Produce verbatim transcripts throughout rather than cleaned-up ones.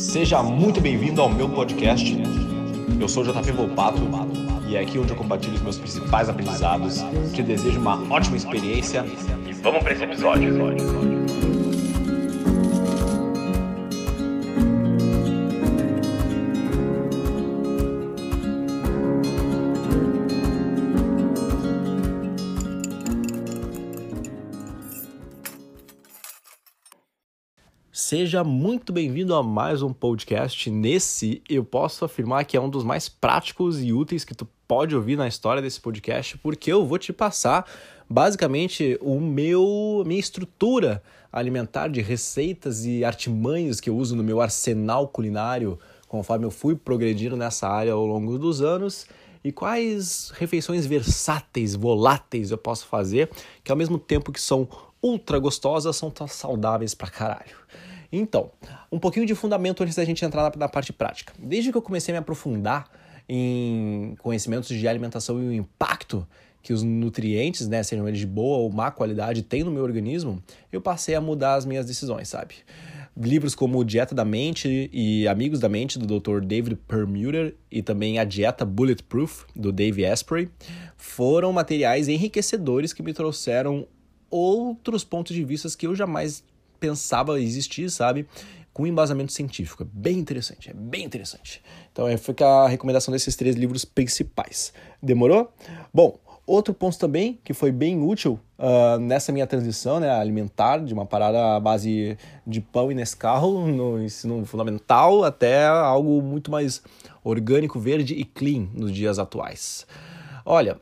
Seja muito bem-vindo ao meu podcast. Eu sou o J P Volpato e é aqui onde eu compartilho os meus principais aprendizados. Te desejo uma ótima experiência e vamos para esse episódio. Seja muito bem-vindo a mais um podcast. Nesse, eu posso afirmar que é um dos mais práticos e úteis que tu pode ouvir na história desse podcast, porque eu vou te passar, basicamente, o meu minha estrutura alimentar de receitas e artimanhas que eu uso no meu arsenal culinário, conforme eu fui progredindo nessa área ao longo dos anos, e quais refeições versáteis, voláteis eu posso fazer, que ao mesmo tempo que são ultra gostosas, são tão saudáveis pra caralho. Então, um pouquinho de fundamento antes da gente entrar na, na parte prática. Desde que eu comecei a me aprofundar em conhecimentos de alimentação e o impacto que os nutrientes, né, sejam eles de boa ou má qualidade, têm no meu organismo, eu passei a mudar as minhas decisões, sabe? Livros como Dieta da Mente e Amigos da Mente, do doutor David Perlmutter, e também A Dieta Bulletproof, do Dave Asprey, foram materiais enriquecedores que me trouxeram outros pontos de vista que eu jamais pensava existir, sabe? Com embasamento científico. É bem interessante, é bem interessante. Então, fica a recomendação desses três livros principais. Demorou? Bom, outro ponto também que foi bem útil uh, nessa minha transição, né, alimentar, de uma parada à base de pão e Nescau no ensino fundamental até algo muito mais orgânico, verde e clean nos dias atuais. Olha,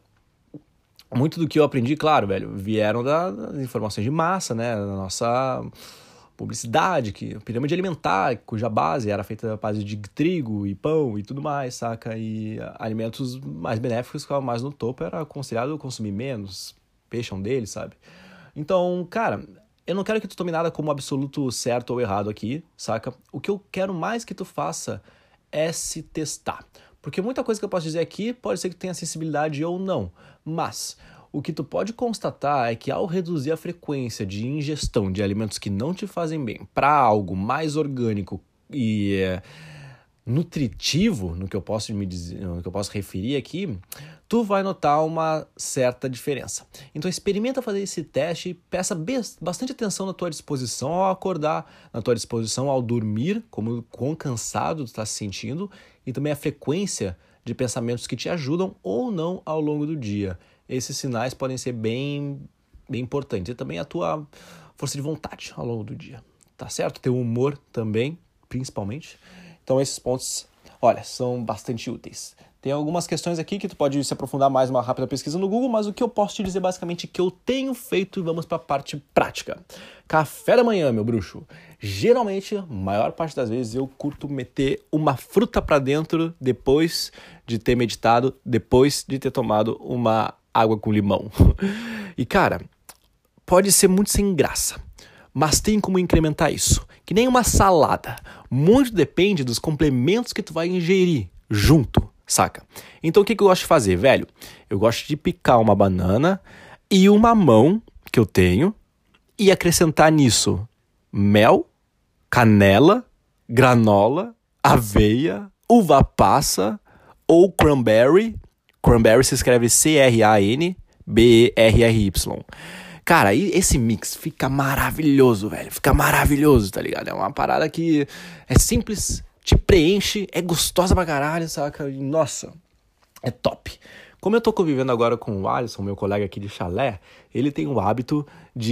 muito do que eu aprendi, claro, velho, vieram da, das informações de massa, né, da nossa publicidade, que, pirâmide alimentar, cuja base era feita à base de trigo e pão e tudo mais, saca? E alimentos mais benéficos que ficavam mais no topo, era aconselhado consumir menos, peixe é um deles, sabe? Então, cara, eu não quero que tu tome nada como absoluto certo ou errado aqui, saca? O que eu quero mais que tu faça é se testar. Porque muita coisa que eu posso dizer aqui pode ser que tenha acessibilidade ou não, mas o que tu pode constatar é que ao reduzir a frequência de ingestão de alimentos que não te fazem bem para algo mais orgânico e é, nutritivo, no que eu posso me dizer, no que eu posso referir aqui, tu vai notar uma certa diferença. Então experimenta fazer esse teste e peça bastante atenção na tua disposição ao acordar, na tua disposição ao dormir, como quão cansado tu está se sentindo, e também a frequência de pensamentos que te ajudam ou não ao longo do dia. Esses sinais podem ser bem, bem importantes. E também a tua força de vontade ao longo do dia. Tá certo? Teu humor também, principalmente. Então esses pontos, olha, são bastante úteis. Tem algumas questões aqui que tu pode se aprofundar mais uma rápida pesquisa no Google, mas o que eu posso te dizer basicamente é que eu tenho feito, e vamos para a parte prática. Café da manhã, meu bruxo. Geralmente, a maior parte das vezes, eu curto meter uma fruta para dentro depois de ter meditado, depois de ter tomado uma água com limão. E cara, pode ser muito sem graça, mas tem como incrementar isso. Que nem uma salada. Muito depende dos complementos que tu vai ingerir junto, saca? Então o que, que eu gosto de fazer, velho? Eu gosto de picar uma banana e um mamão que eu tenho e acrescentar nisso mel, canela, granola, aveia, uva passa ou cranberry. Cranberry se escreve C R A N B E R R Y. Cara, esse mix fica maravilhoso, velho. Fica maravilhoso, tá ligado? É uma parada que é simples, te preenche, é gostosa pra caralho, saca? Nossa, é top. Como eu tô convivendo agora com o Alisson, meu colega aqui de chalé, ele tem o hábito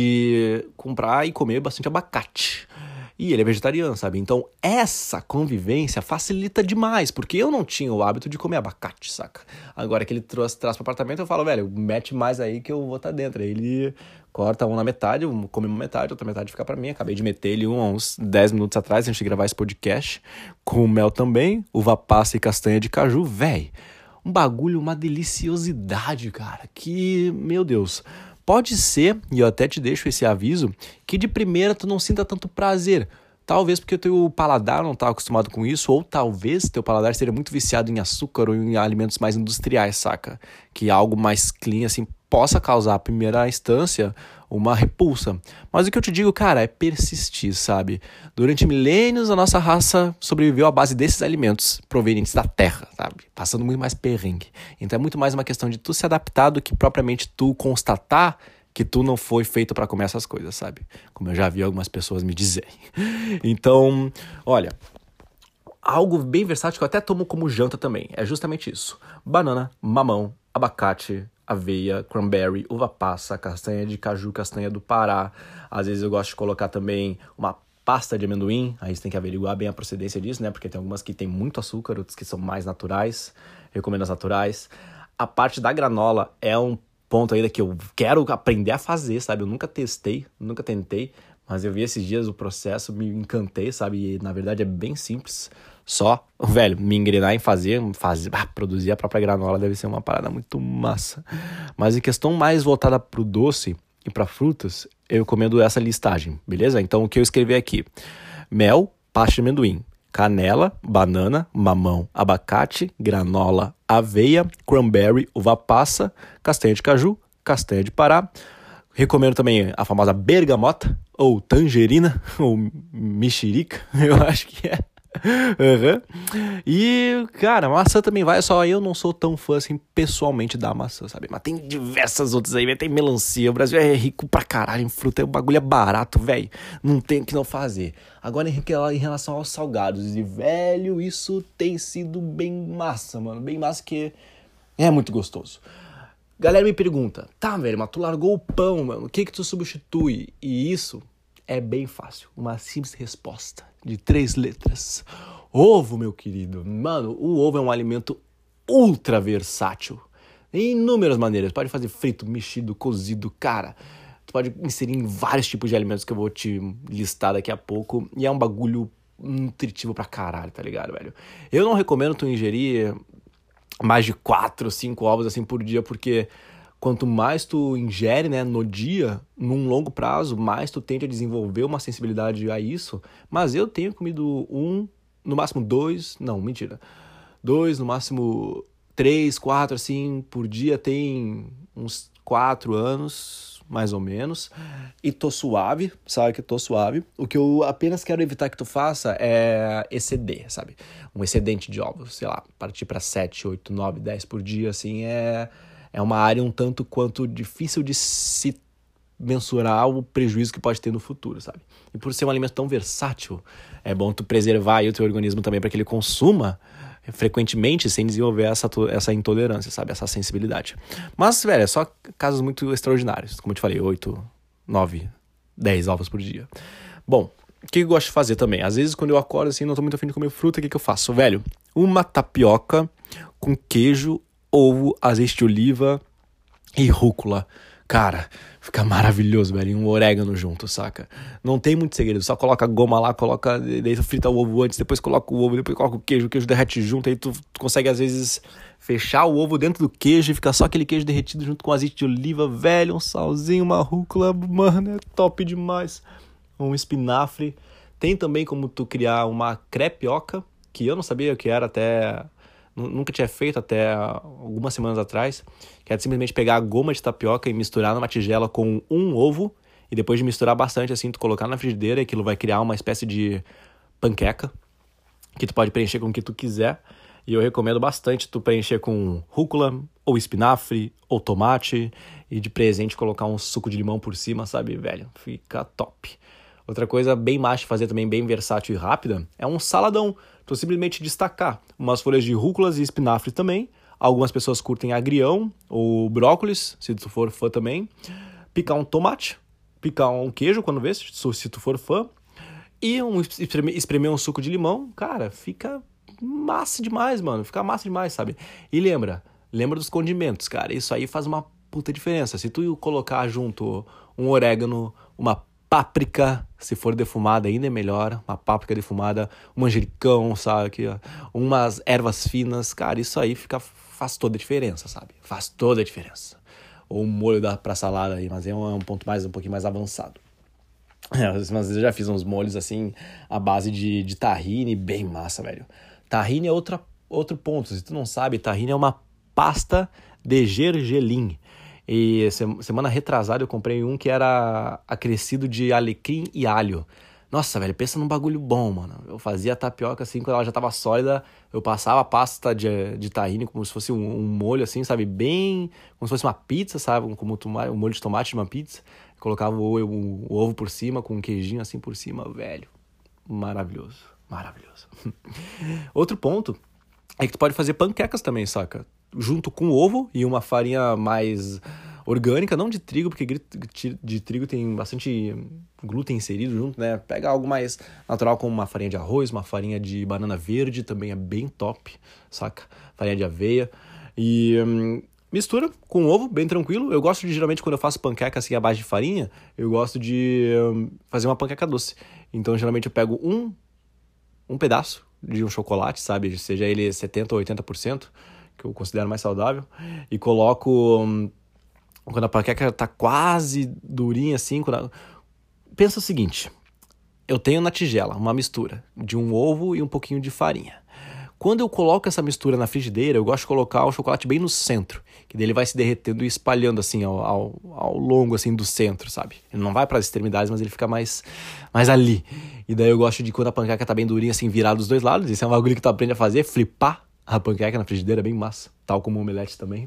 de comprar e comer bastante abacate. E ele é vegetariano, sabe? Então, essa convivência facilita demais, porque eu não tinha o hábito de comer abacate, saca? Agora que ele trouxe, traz pro apartamento, eu falo, velho, mete mais aí que eu vou estar dentro. Aí ele corta um na metade, eu come uma metade, outra metade fica pra mim. Acabei de meter ele um, uns dez minutos atrás, antes de gravar esse podcast, com mel também, uva passa e castanha de caju, velho. Um bagulho, uma deliciosidade, cara, que, meu Deus... Pode ser, e eu até te deixo esse aviso, que de primeira tu não sinta tanto prazer. Talvez porque o teu paladar não está acostumado com isso, ou talvez teu paladar esteja muito viciado em açúcar ou em alimentos mais industriais, saca? Que algo mais clean, assim, possa causar, à primeira instância, uma repulsa. Mas o que eu te digo, cara, é persistir, sabe? Durante milênios, a nossa raça sobreviveu à base desses alimentos provenientes da terra, sabe? Passando muito mais perrengue. Então é muito mais uma questão de tu se adaptar do que propriamente tu constatar que tu não foi feito para comer essas coisas, sabe? Como eu já vi algumas pessoas me dizerem. Então, olha, algo bem versátil que eu até tomo como janta também, é justamente isso. Banana, mamão, abacate, aveia, cranberry, uva passa, castanha de caju, castanha do Pará. Às vezes eu gosto de colocar também uma pasta de amendoim, aí você tem que averiguar bem a procedência disso, né? Porque tem algumas que tem muito açúcar, outras que são mais naturais. Recomendo as naturais. A parte da granola é um ponto ainda que eu quero aprender a fazer, sabe? Eu nunca testei, nunca tentei, mas eu vi esses dias o processo, me encantei, sabe? E na verdade é bem simples. Só, velho, me engrenar em fazer, fazer ah, produzir a própria granola deve ser uma parada muito massa. Mas em questão mais voltada pro doce e para frutas, eu recomendo essa listagem, beleza? Então o que eu escrevi aqui: mel, pasta de amendoim, canela, banana, mamão, abacate, granola, aveia, cranberry, uva passa, castanha de caju, castanha de Pará. Recomendo também a famosa bergamota, ou tangerina, ou mexerica, eu acho que é. Uhum. E, cara, maçã também vai, só eu não sou tão fã assim pessoalmente da maçã, sabe? Mas tem diversas outras aí, tem melancia, o Brasil é rico pra caralho em fruta, o bagulho é barato, velho, não tem o que não fazer. Agora em relação aos salgados, e velho, isso tem sido bem massa, mano, bem massa, que é muito gostoso. Galera me pergunta, tá, velho, mas tu largou o pão, mano, o que que tu substitui? E isso é bem fácil, uma simples resposta de três letras: ovo, meu querido. Mano, o ovo é um alimento ultra versátil, em inúmeras maneiras. Pode fazer frito, mexido, cozido, cara. Tu pode inserir em vários tipos de alimentos que eu vou te listar daqui a pouco. E é um bagulho nutritivo pra caralho, tá ligado, velho? Eu não recomendo tu ingerir mais de quatro, cinco ovos assim por dia, porque quanto mais tu ingere, né, no dia, num longo prazo, mais tu tende a desenvolver uma sensibilidade a isso. Mas eu tenho comido um, no máximo dois, não, mentira, dois, no máximo três, quatro, assim, por dia, tem uns quatro anos, mais ou menos, e tô suave, sabe que tô suave. O que eu apenas quero evitar que tu faça é exceder, sabe? Um excedente de ovos, sei lá, partir para sete, oito, nove, dez por dia, assim, é... É uma área um tanto quanto difícil de se mensurar o prejuízo que pode ter no futuro, sabe? E por ser um alimento tão versátil, é bom tu preservar aí o teu organismo também para que ele consuma frequentemente sem desenvolver essa, essa intolerância, sabe? Essa sensibilidade. Mas, velho, é só casos muito extraordinários. Como eu te falei, oito, nove, dez ovos por dia. Bom, o que eu gosto de fazer também? Às vezes, quando eu acordo assim, não tô muito afim de comer fruta, o que, que eu faço? Velho, uma tapioca com queijo, ovo, azeite de oliva e rúcula. Cara, fica maravilhoso, velho. E um orégano junto, saca? Não tem muito segredo. Só coloca goma lá, coloca... Daí tu frita o ovo antes, depois coloca o ovo, depois coloca o queijo, o queijo derrete junto. Aí tu, tu consegue, às vezes, fechar o ovo dentro do queijo e fica só aquele queijo derretido junto com azeite de oliva, velho. Um salzinho, uma rúcula, mano, é top demais. Um espinafre. Tem também como tu criar uma crepioca, que eu não sabia o que era até... Nunca tinha feito até algumas semanas atrás, que era simplesmente pegar a goma de tapioca e misturar numa tigela com um ovo, e depois de misturar bastante assim, tu colocar na frigideira, e aquilo vai criar uma espécie de panqueca, que tu pode preencher com o que tu quiser. E eu recomendo bastante tu preencher com rúcula, ou espinafre, ou tomate, e de presente colocar um suco de limão por cima, sabe, velho? Fica top. Outra coisa bem massa de fazer também, bem versátil e rápida, é um saladão. Tu simplesmente destacar umas folhas de rúculas e espinafre também. Algumas pessoas curtem agrião ou brócolis, se tu for fã também. Picar um tomate, picar um queijo quando vê, se tu for fã. E um, espremer, espremer um suco de limão, cara, fica massa demais, mano. Fica massa demais, sabe? E lembra, lembra dos condimentos, cara. Isso aí faz uma puta diferença. Se tu colocar junto um orégano, uma páprica, se for defumada ainda é melhor, uma páprica defumada, um manjericão, sabe, que, umas ervas finas, cara, isso aí fica, faz toda a diferença, sabe, faz toda a diferença. Ou um molho da, pra salada aí, mas é um, é um ponto mais, um pouquinho mais avançado. É, às vezes eu já fiz uns molhos assim, à base de, de tahine, bem massa, velho. Tahine é outra, outro ponto, se tu não sabe, tahine é uma pasta de gergelim. E semana retrasada eu comprei um que era acrescido de alecrim e alho. Nossa, velho, pensa num bagulho bom, mano. Eu fazia a tapioca assim, quando ela já tava sólida, eu passava a pasta de, de tahine como se fosse um, um molho assim, sabe? Bem, como se fosse uma pizza, sabe? Como um molho de tomate de uma pizza. Colocava o, o, o ovo por cima, com um queijinho assim por cima, velho. Maravilhoso, maravilhoso. Outro ponto é que tu pode fazer panquecas também, saca? Junto com ovo e uma farinha mais orgânica, não de trigo, porque de trigo tem bastante glúten inserido junto, né? Pega algo mais natural, como uma farinha de arroz, uma farinha de banana verde, também é bem top, saca? Farinha de aveia. E hum, mistura com ovo, bem tranquilo. Eu gosto de, geralmente, quando eu faço panqueca assim, à base de farinha, eu gosto de hum, fazer uma panqueca doce. Então, geralmente, eu pego um, um pedaço de um chocolate, sabe? Seja ele setenta por cento ou oitenta por cento, que eu considero mais saudável, e coloco... Hum, quando a panqueca tá quase durinha assim, quando a... pensa o seguinte, eu tenho na tigela uma mistura de um ovo e um pouquinho de farinha. Quando eu coloco essa mistura na frigideira, eu gosto de colocar o chocolate bem no centro, que daí ele vai se derretendo e espalhando assim ao, ao, ao longo assim do centro, sabe? Ele não vai para as extremidades, mas ele fica mais, mais ali. E daí eu gosto de, quando a panqueca tá bem durinha, assim, virar dos dois lados. Isso é um bagulho que tu aprende a fazer, flipar a panqueca na frigideira, bem massa. Tal como o omelete também.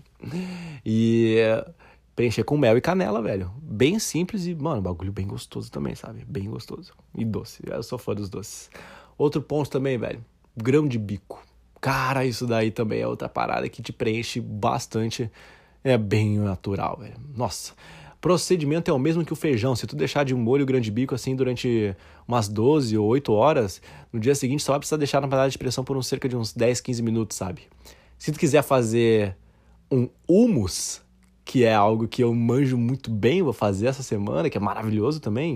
E... preencher com mel e canela, velho. Bem simples e, mano, bagulho bem gostoso também, sabe? Bem gostoso. E doce. Eu sou fã dos doces. Outro ponto também, velho. Grão de bico. Cara, isso daí também é outra parada que te preenche bastante. É bem natural, velho. Nossa. Procedimento é o mesmo que o feijão. Se tu deixar de molho grão de bico assim durante umas doze ou oito horas, no dia seguinte só vai precisar deixar na panela de pressão por uns cerca de uns dez, quinze minutos, sabe? Se tu quiser fazer um hummus, que é algo que eu manjo muito bem, vou fazer essa semana, que é maravilhoso também,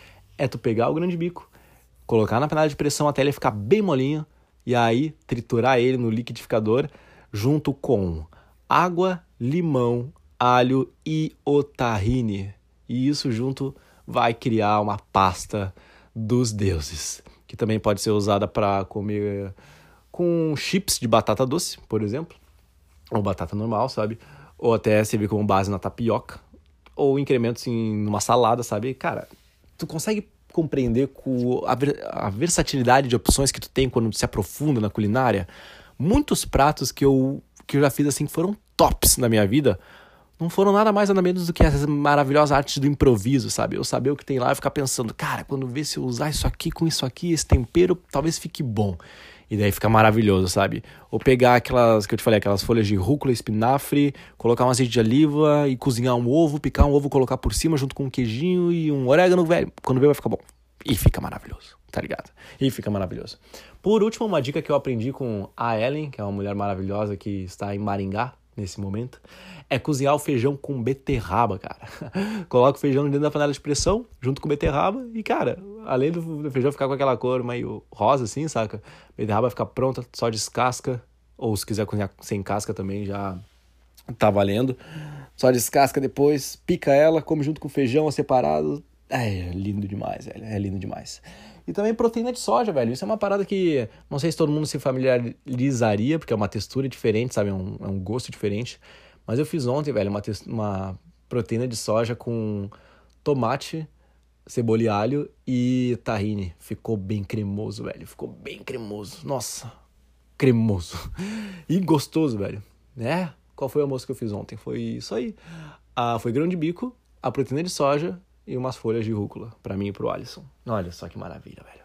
é tu pegar o grão de bico, colocar na panela de pressão até ele ficar bem molinho, e aí triturar ele no liquidificador, junto com água, limão, alho e o tahine. E isso junto vai criar uma pasta dos deuses, que também pode ser usada para comer com chips de batata doce, por exemplo, ou batata normal, sabe? Ou até servir como base na tapioca, ou incrementos em uma salada, sabe? Cara, tu consegue compreender com a, ver, a versatilidade de opções que tu tem quando tu se aprofunda na culinária? Muitos pratos que eu, que eu já fiz assim, que foram tops na minha vida, não foram nada mais nada menos do que essas maravilhosas artes do improviso, sabe? Eu saber o que tem lá e ficar pensando, cara, quando vê se eu usar isso aqui com isso aqui, esse tempero, talvez fique bom. E daí fica maravilhoso, sabe? Ou pegar aquelas, que eu te falei, aquelas folhas de rúcula, espinafre, colocar um azeite de oliva e cozinhar um ovo, picar um ovo, colocar por cima junto com um queijinho e um orégano, velho. Quando vê vai ficar bom. E fica maravilhoso, tá ligado? E fica maravilhoso. Por último, uma dica que eu aprendi com a Ellen, que é uma mulher maravilhosa que está em Maringá nesse momento, é cozinhar o feijão com beterraba, cara. Coloca o feijão dentro da panela de pressão, junto com beterraba, e, cara, além do feijão ficar com aquela cor meio rosa, assim, saca? A beterraba fica pronta, só descasca, ou se quiser cozinhar sem casca também, já tá valendo. Só descasca depois, pica ela, come junto com o feijão separado. É lindo demais, velho, é lindo demais. E também proteína de soja, velho. Isso é uma parada que não sei se todo mundo se familiarizaria, porque é uma textura diferente, sabe? É um, é um gosto diferente. Mas eu fiz ontem, velho, uma, uma proteína de soja com tomate, cebola e alho e tahine. Ficou bem cremoso, velho. Ficou bem cremoso. Nossa, cremoso. E gostoso, velho. É? Qual foi o almoço que eu fiz ontem? Foi isso aí. Ah, foi grão de bico, a proteína de soja e umas folhas de rúcula, pra mim e pro Alisson. Olha só que maravilha, velho.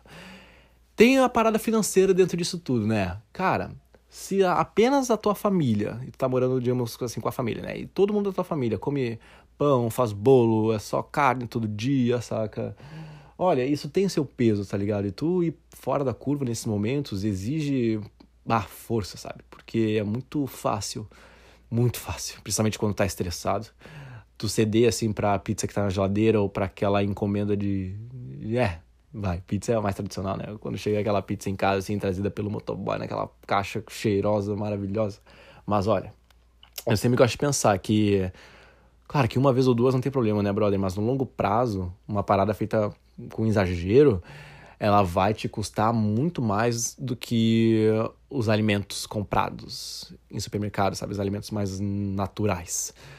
Tem a parada financeira dentro disso tudo, né? Cara, se apenas a tua família, e tu tá morando, digamos assim, com a família, né? E todo mundo da tua família come pão, faz bolo, é só carne todo dia, saca? Olha, isso tem seu peso, tá ligado? E tu ir fora da curva nesses momentos exige ah, força, sabe? Porque é muito fácil, muito fácil, principalmente quando tá estressado, tu ceder, assim, pra pizza que tá na geladeira ou pra aquela encomenda de... É, vai, pizza é a mais tradicional, né? Quando chega aquela pizza em casa, assim, trazida pelo motoboy, naquela caixa cheirosa, maravilhosa. Mas, olha, eu sempre gosto de pensar que... Claro que uma vez ou duas não tem problema, né, brother? Mas no longo prazo, uma parada feita com exagero, ela vai te custar muito mais do que os alimentos comprados em supermercado, sabe? Os alimentos mais naturais.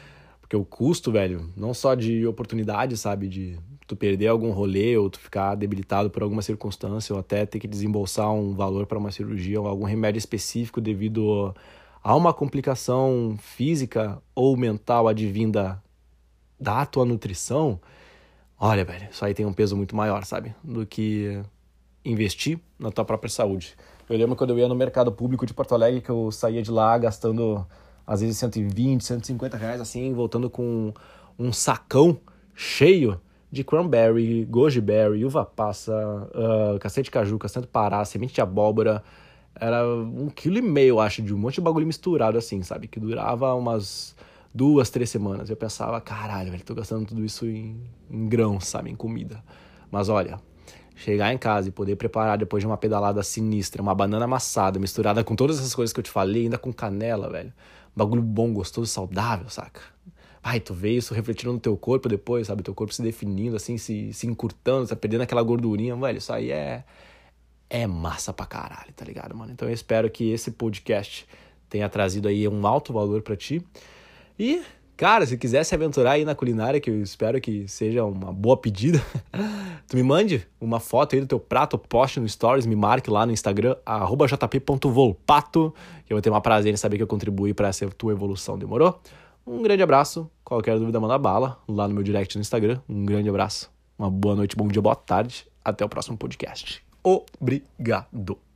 Porque o custo, velho, não só de oportunidade, sabe? De tu perder algum rolê ou tu ficar debilitado por alguma circunstância ou até ter que desembolsar um valor para uma cirurgia ou algum remédio específico devido a uma complicação física ou mental advinda da tua nutrição. Olha, velho, isso aí tem um peso muito maior, sabe? Do que investir na tua própria saúde. Eu lembro quando eu ia no mercado público de Porto Alegre que eu saía de lá gastando às vezes cento e vinte, cento e cinquenta reais, assim, voltando com um sacão cheio de cranberry, goji berry, uva passa, uh, cacete de caju, cacete de pará, semente de abóbora. Era um quilo e meio, acho, de um monte de bagulho misturado, assim, sabe? Que durava umas duas, três semanas. Eu pensava, caralho, velho, tô gastando tudo isso em, em grãos, sabe? Em comida. Mas olha, chegar em casa e poder preparar depois de uma pedalada sinistra, uma banana amassada, misturada com todas essas coisas que eu te falei, ainda com canela, velho. Bagulho bom, gostoso, saudável, saca? Ai, tu vê isso refletindo no teu corpo depois, sabe? Teu corpo se definindo, assim, se, se encurtando, tá perdendo aquela gordurinha, velho. Isso aí é, é massa pra caralho, tá ligado, mano? Então eu espero que esse podcast tenha trazido aí um alto valor pra ti. E, cara, se quiser se aventurar aí na culinária, que eu espero que seja uma boa pedida, tu me mande uma foto aí do teu prato, poste no Stories, me marque lá no Instagram, arroba jp ponto volpato, que eu vou ter uma prazer em saber que eu contribuí pra essa tua evolução, demorou? Um grande abraço, qualquer dúvida manda bala, lá no meu direct no Instagram, um grande abraço, uma boa noite, bom dia, boa tarde, até o próximo podcast. Obrigado!